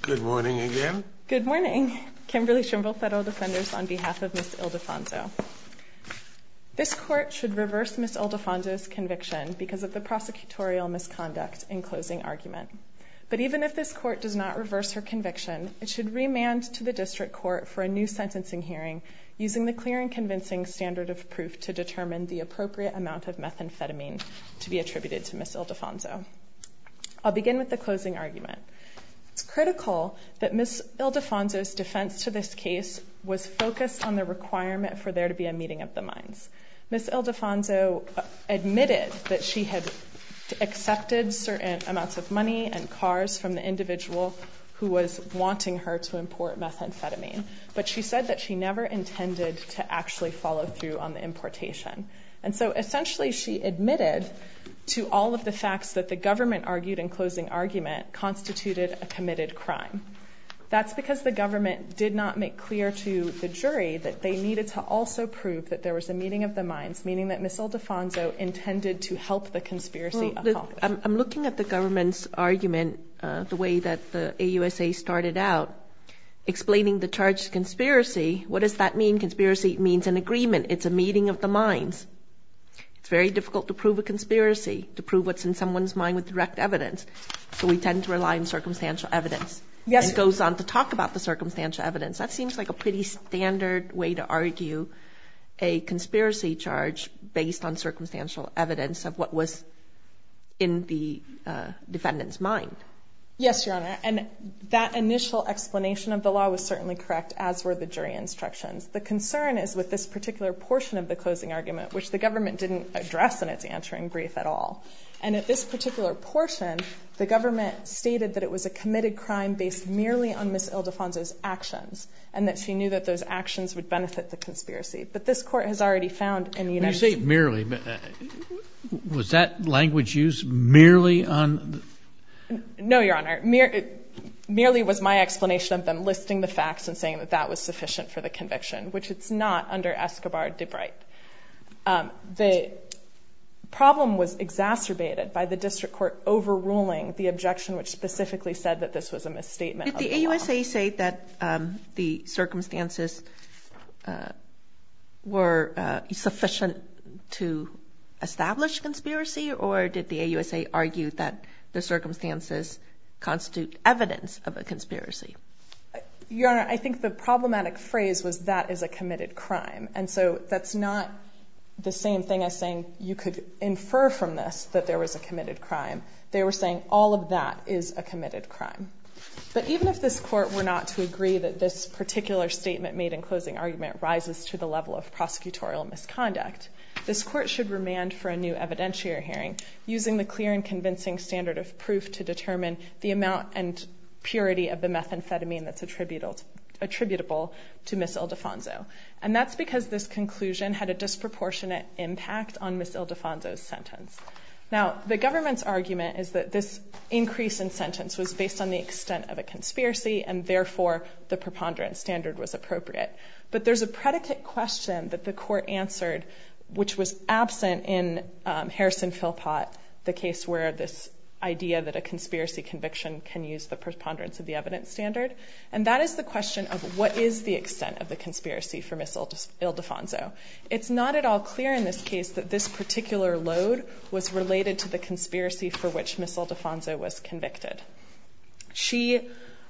Good morning again. Good morning. Kimberly Schimble, Federal Defenders, on behalf of Ms. Ildefonso. This court should reverse Ms. Ildefonso's conviction because of the prosecutorial misconduct in closing argument. But even if this court does not reverse her conviction, it should remand to the district court for a new sentencing hearing using the clear and convincing standard of proof to determine the appropriate amount of methamphetamine to be attributed to Ms. Ildefonso. I'll begin with the closing argument. It's critical that Ms. Ildefonso's defense to this case was focused on the requirement for there to be a meeting of the minds. Ms. Ildefonso admitted that she had accepted certain amounts of money and cars from the individual who was wanting her to import methamphetamine, but she said that she never intended to actually follow through on the importation. And so essentially she admitted to all of the facts that the government argued in closing argument constituted a committed crime. That's because the government did not make clear to the jury that they needed to also prove that there was a meeting of the minds, meaning that Ms. Ildefonso intended to help the conspiracy accomplish. I'm looking at the government's argument, the way that the AUSA started out, explaining the charged conspiracy. What does that mean? Conspiracy means an agreement. It's a meeting of the minds. It's very difficult to prove a conspiracy, to prove what's in someone's mind with direct evidence. So we tend to rely on circumstantial evidence. Yes. And goes on to talk about the circumstantial evidence. That seems like a pretty standard way to argue a conspiracy charge based on circumstantial evidence of what was in the defendant's mind. Yes, Your Honor, and that initial explanation of the law was certainly correct, as were the jury instructions. The concern is with this particular portion of the closing argument, which the government didn't address in its answering brief at all. And at this particular portion, the government stated that it was a committed crime based merely on Ms. Ildefonso's actions, and that she knew that those actions would benefit the conspiracy. But this court has already found in the United States... When you say merely, was that language used merely on... No, Your Honor. Merely was my explanation of them listing the facts and saying that that was sufficient for the conviction, which it's not under Escobar-Debright. The problem was exacerbated by the district court overruling the objection which specifically said that this was a misstatement of the law. Did the AUSA say that the circumstances were sufficient to establish conspiracy, or did the AUSA argue that the circumstances constitute evidence of a conspiracy? Your Honor, I think the problematic phrase was that is a committed crime. And so that's not the same thing as saying you could infer from this that there was a committed crime. They were saying all of that is a committed crime. But even if this court were not to agree that this particular statement made in closing argument rises to the level of prosecutorial misconduct, this court should remand for a new evidentiary hearing using the clear and convincing standard of proof to determine the amount and purity of the methamphetamine that's attributable to Ms. Ildefonso. And that's because this conclusion had a disproportionate impact on Ms. Ildefonso's sentence. Now, the government's argument is that this increase in sentence was based on the extent of a conspiracy, and therefore the preponderance standard was appropriate. But there's a predicate question that the court answered which was absent in Harrison-Philpott, the case where this idea that a conspiracy conviction can use the preponderance of the evidence standard. And that is the question of what is the extent of the conspiracy for Ms. Ildefonso. It's not at all clear in this case that this particular load was related to the conspiracy for which Ms. Ildefonso was convicted. She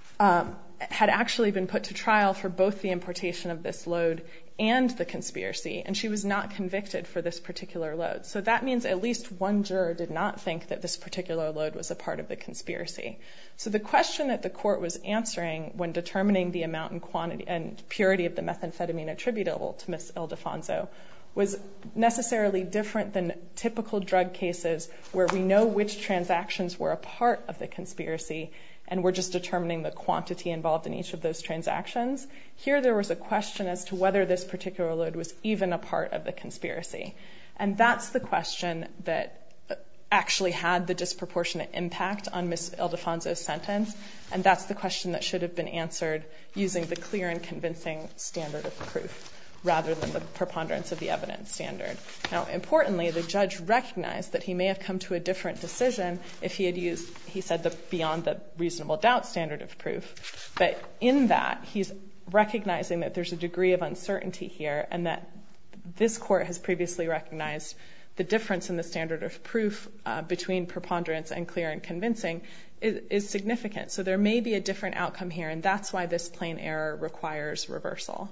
had actually been put to trial for both the importation of this load and the conspiracy, and she was not convicted for this particular load. So that means at least one juror did not think that this particular load was a part of the conspiracy. So the question that the court was answering when determining the amount and quantity and purity of the methamphetamine attributable to Ms. Ildefonso was necessarily different than typical drug cases where we know which transactions were a part of the conspiracy and we're just determining the quantity involved in each of those transactions. Here there was a question as to whether this particular load was even a part of the conspiracy. And that's the question that actually had the disproportionate impact on Ms. Ildefonso's sentence, and that's the question that should have been answered using the clear and convincing standard of proof. rather than the preponderance of the evidence standard. Now, importantly, the judge recognized that he may have come to a different decision if he had used, he said, the beyond the reasonable doubt standard of proof. But in that, he's recognizing that there's a degree of uncertainty here, and that this court has previously recognized the difference in the standard of proof between preponderance and clear and convincing is significant. So there may be a different outcome here, and that's why this plain error requires reversal.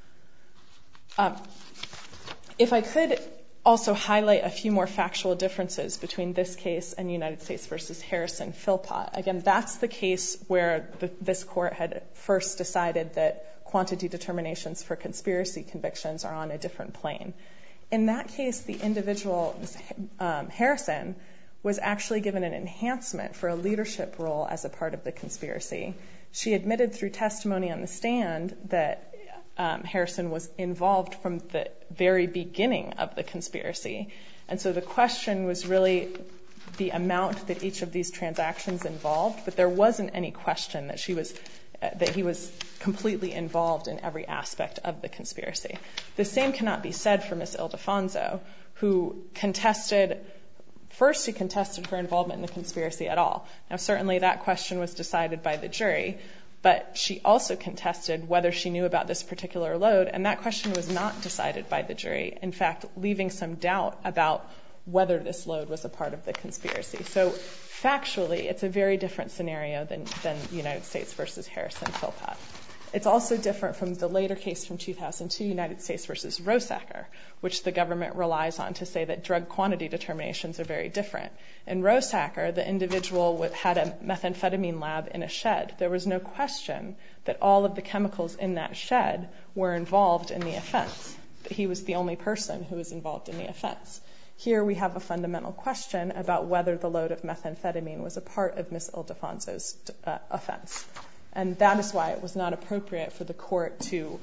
If I could also highlight a few more factual differences between this case and United States versus Harrison-Philpott. Again, that's the case where this court had first decided that quantity determinations for conspiracy convictions are on a different plane. In that case, the individual, Harrison, was actually given an enhancement for a leadership role as a part of the conspiracy. She admitted through testimony on the stand that Harrison was involved from the very beginning of the conspiracy. And so the question was really the amount that each of these transactions involved, but there wasn't any question that he was completely involved in every aspect of the conspiracy. The same cannot be said for Ms. Ildefonso, who contested her involvement in the conspiracy at all. Now, certainly that question was decided by the jury, but she also contested whether she knew about this particular load, and that question was not decided by the jury, in fact, leaving some doubt about whether this load was a part of the conspiracy. So factually, it's a very different scenario than United States versus Harrison-Philpott. It's also different from the later case from 2002, United States versus Rosacker, which the government relies on to say that drug quantity determinations are very different. In Rosacker, the individual had a methamphetamine lab in a shed. There was no question that all of the chemicals in that shed were involved in the offense. He was the only person who was involved in the offense. Here we have a fundamental question about whether the load of methamphetamine was a part of Ms. Ildefonso's offense. And that is why it was not appropriate for the court to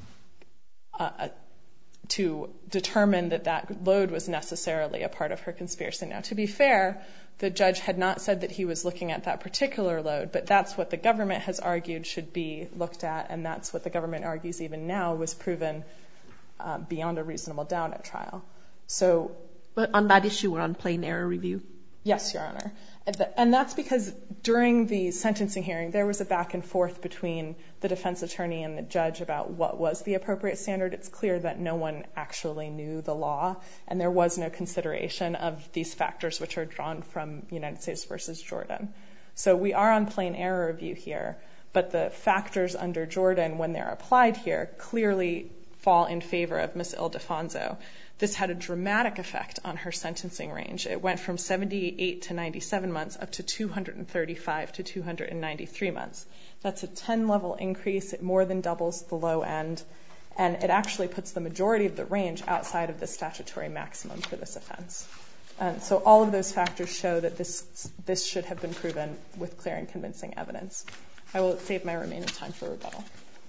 determine that that load was necessarily a part of her conspiracy. Now, to be fair, the judge had not said that he was looking at that particular load, but that's what the government has argued should be looked at, and that's what the government argues even now was proven beyond a reasonable doubt at trial. But on that issue, we're on plain error review? Yes, Your Honor. And that's because during the sentencing hearing, there was a back and forth between the defense attorney and the judge about what was the appropriate standard. It's clear that no one actually knew the law, and there was no consideration of these factors which are drawn from United States versus Jordan. So we are on plain error review here, but the factors under Jordan, when they're applied here, clearly fall in favor of Ms. Ildefonso. This had a dramatic effect on her sentencing range. It went from 78 to 97 months up to 235 to 293 months. That's a 10-level increase. It more than doubles the low end, and it actually puts the majority of the range outside of the statutory maximum for this offense. And so all of those factors show that this should have been proven with clear and convincing evidence. I will save my remaining time for rebuttal.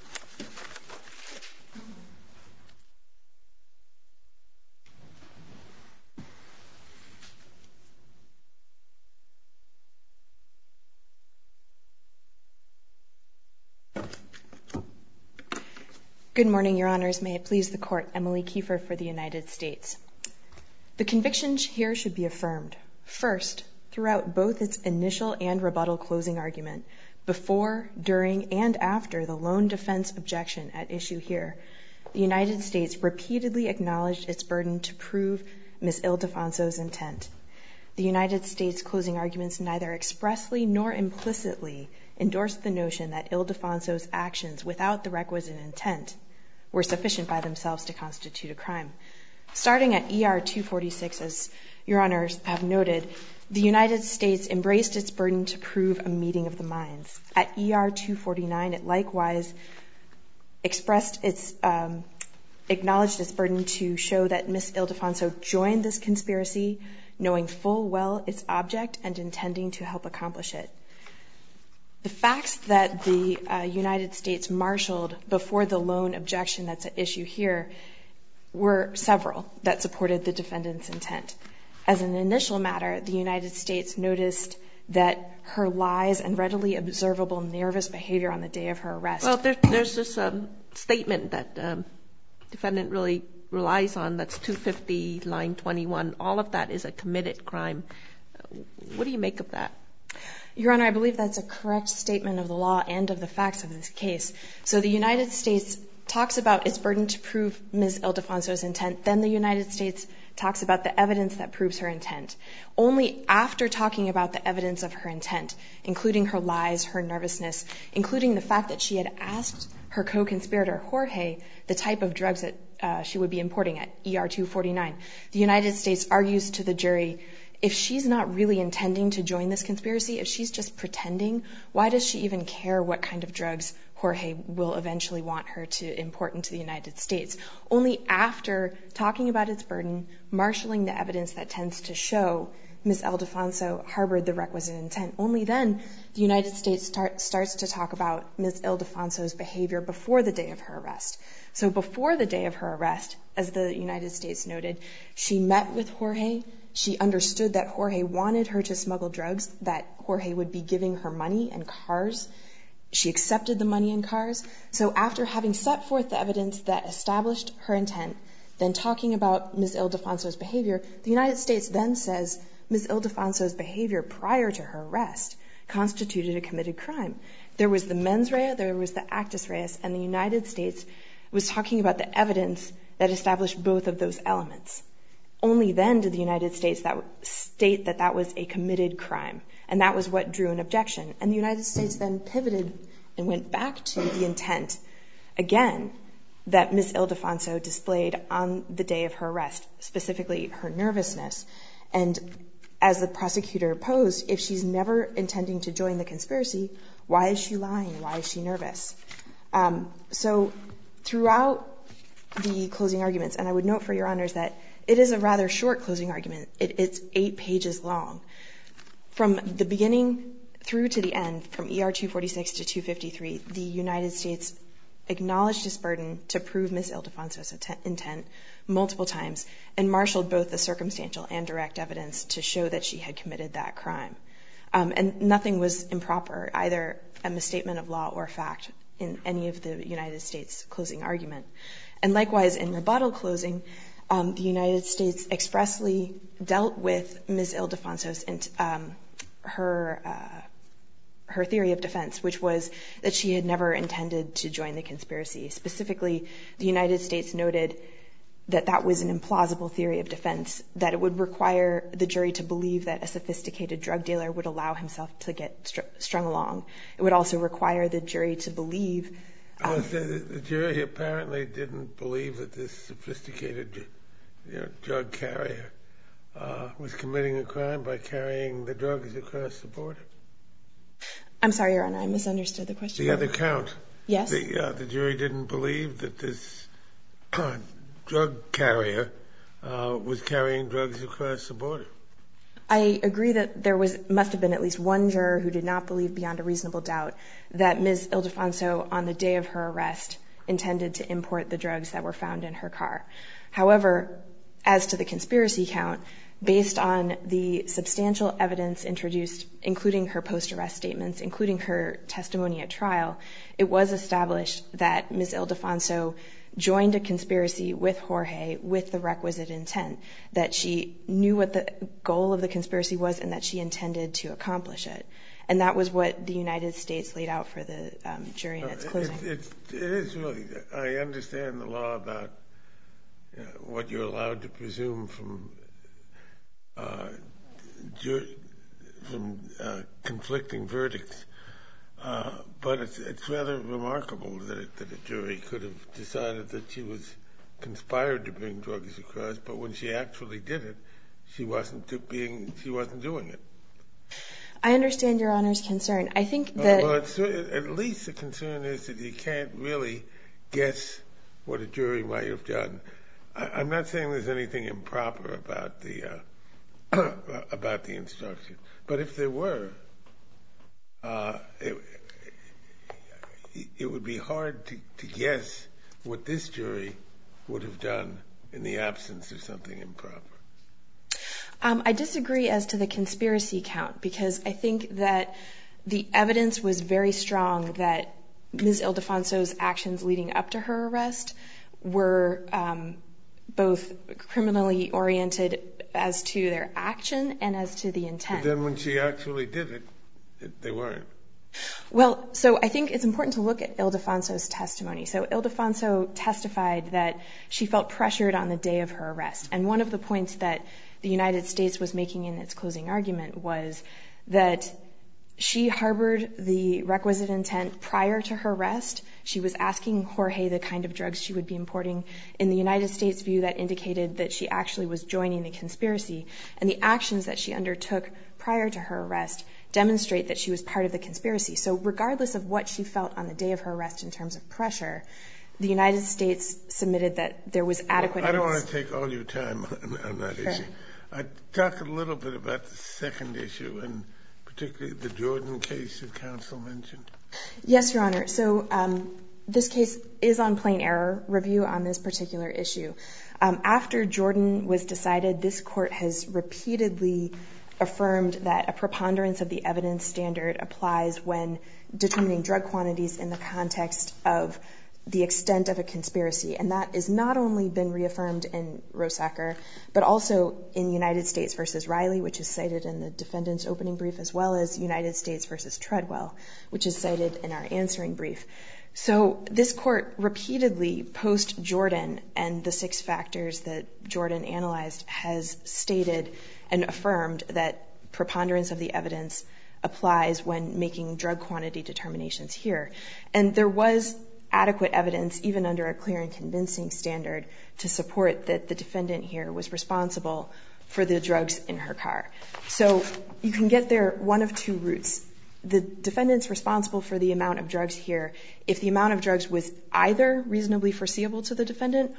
Good morning, Your Honors. May it please the Court, Emily Kiefer for the United States. The conviction here should be affirmed. First, throughout both its initial and rebuttal closing argument, before, during, and after the lone defense objection at issue here, the United States repeatedly acknowledged its burden to prove Ms. Ildefonso's intent. The United States closing arguments neither expressly nor implicitly endorsed the notion that Ildefonso's actions without the requisite intent were sufficient by themselves to constitute a crime. Starting at ER 246, as Your Honors have noted, the United States embraced its burden to prove a meeting of the minds. At ER 249, it likewise acknowledged its burden to show that Ms. Ildefonso joined this conspiracy, knowing full well its object and intending to help accomplish it. The facts that the United States marshaled before the lone objection that's at issue here were several that supported the defendant's intent. As an initial matter, the United States noticed that her lies and readily observable nervous behavior on the day of her arrest. Well, there's this statement that defendant really relies on, that's 250, line 21, all of that is a committed crime. What do you make of that? Your Honor, I believe that's a correct statement of the law and of the facts of this case. So the United States talks about its burden to prove Ms. Ildefonso's intent. Then the United States talks about the evidence that proves her intent. Only after talking about the evidence of her intent, including her lies, her nervousness, including the fact that she had asked her co-conspirator, Jorge, the type of drugs that she would be importing at ER 249, the United States argues to the jury, if she's not really intending to join this conspiracy, if she's just pretending, why does she even care what kind of drugs Jorge will eventually want her to import into the United States? Only after talking about its burden, marshaling the evidence that tends to show Ms. Ildefonso harbored the requisite intent, only then the United States starts to talk about Ms. Ildefonso's behavior before the day of her arrest. So before the day of her arrest, as the United States noted, she met with Jorge. She understood that Jorge wanted her to smuggle drugs, that Jorge would be giving her money and cars. She accepted the money and cars. So after having set forth the evidence that established her intent, then talking about Ms. Ildefonso's behavior, the United States then says Ms. Ildefonso's behavior prior to her arrest constituted a committed crime. There was the mens rea, there was the actus reus, and the United States was talking about the evidence that established both of those elements. Only then did the United States state that that was a committed crime, and that was what drew an objection. And the United States then pivoted and went back to the intent, again, that Ms. Ildefonso displayed on the day of her arrest, specifically her nervousness. And as the prosecutor posed, if she's never intending to join the conspiracy, why is she lying? Why is she nervous? So throughout the closing arguments, and I would note for Your Honors that it is a rather short closing argument. It's 8 pages long. From the beginning through to the end, from ER 246 to 253, the United States acknowledged its burden to prove Ms. Ildefonso's intent multiple times and marshaled both the circumstantial and direct evidence to show that she had committed that crime. And nothing was improper, either a misstatement of law or fact, in any of the United States closing argument. And likewise, in rebuttal closing, the United States expressly dealt with Ms. Ildefonso's her theory of defense, which was that she had never intended to join the conspiracy. Specifically, the United States noted that that was an implausible theory of defense, that it would require the jury to believe that a sophisticated drug dealer would allow himself to get strung along. It would also require the jury to believe... the jury apparently didn't believe that this sophisticated drug carrier was committing a crime by carrying the drugs across the border. I'm sorry, Your Honor, I misunderstood the question. The other count. Yes? The jury didn't believe that this drug carrier was carrying drugs across the border. I agree that there must have been at least one juror who did not believe beyond a reasonable doubt that Ms. Ildefonso, on the day of her arrest, intended to import the drugs that were found in her car. However, as to the conspiracy count, based on the substantial evidence introduced, including her post-arrest statements, including her testimony at trial, it was established that Ms. Ildefonso joined a conspiracy with Jorge with the requisite intent, that she knew what the goal of the conspiracy was and that she intended to accomplish it. And that was what the United States laid out for the jury in its closing. It is really, I understand the law about what you're allowed to presume from conflicting verdicts, but it's rather remarkable that a jury could have decided that she was conspired to bring drugs across, but when she actually did it, she wasn't doing it. I understand Your Honor's concern. I think that... Well, at least the concern is that you can't really guess what a jury might have done. I'm not saying there's anything improper about the instruction, but if there were, it would be hard to guess what this jury would have done in the absence of something improper. I disagree as to the conspiracy count, because I think that the evidence was very strong that Ms. Ildefonso's actions leading up to her arrest were both criminally oriented as to their action and as to the intent. But then when she actually did it, they weren't. Well, so I think it's important to look at Ildefonso's testimony. So Ildefonso testified that she felt pressured on the day of her arrest. And one of the points that the United States was making in its closing argument was that she harbored the requisite intent prior to her arrest. She was asking Jorge the kind of drugs she would be importing. In the United States view, that indicated that she actually was joining the conspiracy. And the actions that she undertook prior to her arrest demonstrate that she was part of the conspiracy. So regardless of what she felt on the day of her arrest in terms of pressure, the United States submitted that there was adequate evidence. I don't want to take all your time on that issue. I'd talk a little bit about the second issue, and particularly the Jordan case that counsel mentioned. Yes, Your Honor. So this case is on plain error review on this particular issue. After Jordan was decided, this court has repeatedly affirmed that a preponderance of the evidence standard applies when determining drug quantities in the context of the extent of a conspiracy. And that has not only been reaffirmed in Rosacker, but also in United States v. Riley, which is cited in the defendant's opening brief, as well as United States v. Treadwell, which is cited in our answering brief. So this court repeatedly, post-Jordan and the 6 factors that Jordan analyzed, has stated and affirmed that preponderance of the evidence applies when making drug quantity determinations here. And there was adequate evidence, even under a clear and convincing standard, to support that the defendant here was responsible for the drugs in her car. So you can get there one of 2 routes. The defendant's responsible for the amount of drugs here if the amount of drugs was either reasonably foreseeable to the defendant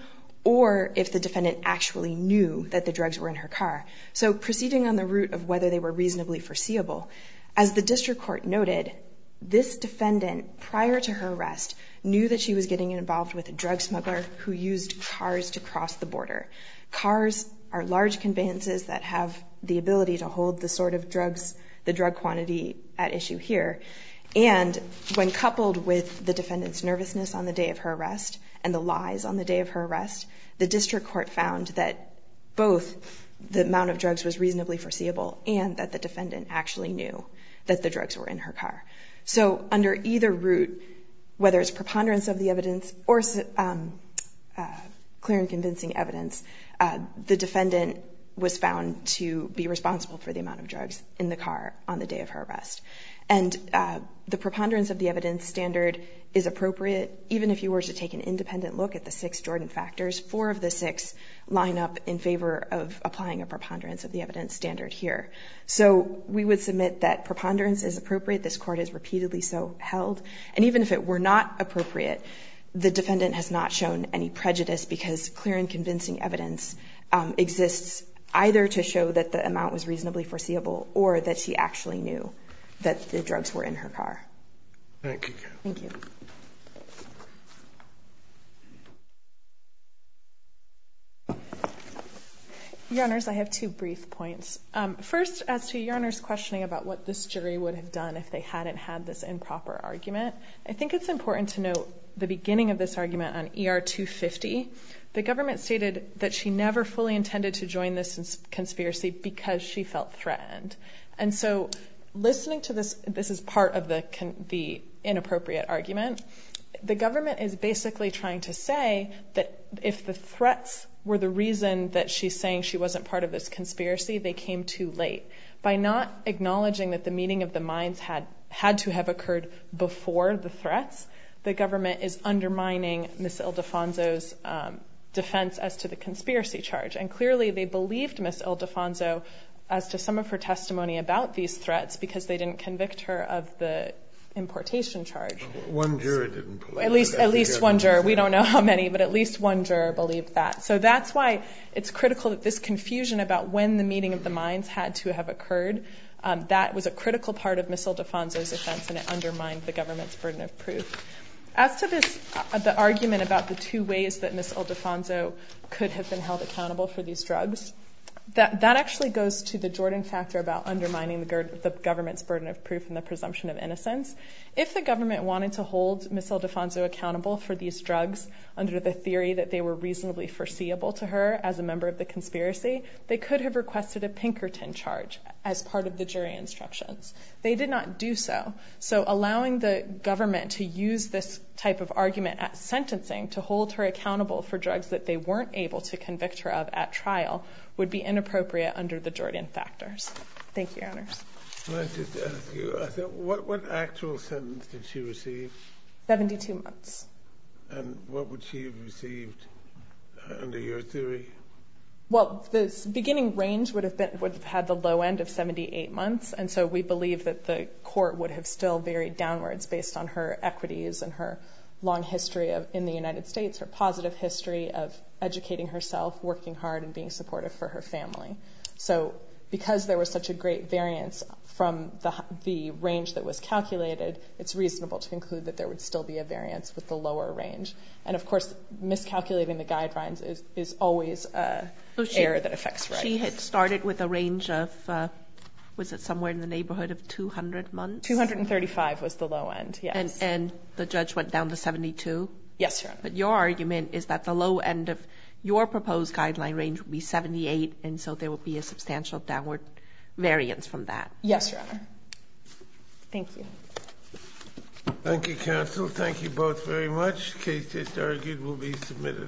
or if the defendant actually knew that the drugs were in her car. So proceeding on the route of whether they were reasonably foreseeable, as the district court noted, this defendant, prior to her arrest, knew that she was getting involved with a drug smuggler who used cars to cross the border. Cars are large conveyances that have the ability to hold the sort of drugs, the drug quantity at issue here. And when coupled with the defendant's nervousness on the day of her arrest and the lies on the day of her arrest, the district court found that both the amount of drugs was reasonably foreseeable and that the defendant actually knew that the drugs were in her car. So under either route, whether it's preponderance of the evidence or clear and convincing evidence, the defendant was found to be responsible for the amount of drugs in the car on the day of her arrest. And the preponderance of the evidence standard is appropriate even if you were to take an independent look at the 6 Jordan factors. 4 of the 6 line up in favor of applying a preponderance of the evidence standard here. So we would submit that preponderance is appropriate. This court has repeatedly so held. And even if it were not appropriate, the defendant has not shown any prejudice because clear and convincing evidence exists either to show that the amount was reasonably foreseeable or that she actually knew that the drugs were in her car. Thank you. Thank you. Your Honors, I have 2 brief points. First, as to Your Honor's questioning about what this jury would have done if they hadn't had this improper argument, I think it's important to note the beginning of this argument on ER 250. The government stated that she never fully intended to join this conspiracy because she felt threatened. And so listening to this is part of the inappropriate argument. The government is basically trying to say that if the threats were the reason that she's saying she wasn't part of this conspiracy, they came too late. By not acknowledging that the meeting of the minds had to have occurred before the threats, the government is undermining Ms. Ildefonso's defense as to the conspiracy charge. And clearly they believed Ms. Ildefonso as to some of her testimony about these threats because they didn't convict her of the importation charge. One juror didn't believe it. At least one juror. We don't know how many, but at least one juror believed that. So that's why it's critical that this confusion about when the meeting of the minds had to have occurred, that was a critical part of Ms. Ildefonso's defense, and it undermined the government's burden of proof. As to the argument about the 2 ways that Ms. Ildefonso could have been held accountable for these drugs, That actually goes to the Jordan factor about undermining the government's burden of proof and the presumption of innocence. If the government wanted to hold Ms. Ildefonso accountable for these drugs under the theory that they were reasonably foreseeable to her as a member of the conspiracy, they could have requested a Pinkerton charge as part of the jury instructions. They did not do so. So allowing the government to use this type of argument at sentencing to hold her accountable for drugs that they weren't able to convict her of at trial would be inappropriate under the Jordan factors. Thank you, Your Honors. Can I just ask you, what actual sentence did she receive? 72 months. And what would she have received under your theory? Well, the beginning range would have had the low end of 78 months, and so we believe that the court would have still varied downwards based on her equities and her long history in the United States, her positive history of educating herself, working hard, and being supportive for her family. So because there was such a great variance from the range that was calculated, it's reasonable to conclude that there would still be a variance with the lower range. And of course, miscalculating the guidelines is always an error that affects rights. She had started with a range of, was it somewhere in the neighborhood of 200 months? 235 was the low end, yes. And the judge went down to 72? Yes, Your Honor. But your argument is that the low end of your proposed guideline range would be 78, and so there would be a substantial downward variance from that. Yes, Your Honor. Thank you. Thank you, counsel. Thank you both very much. The case just argued will be submitted.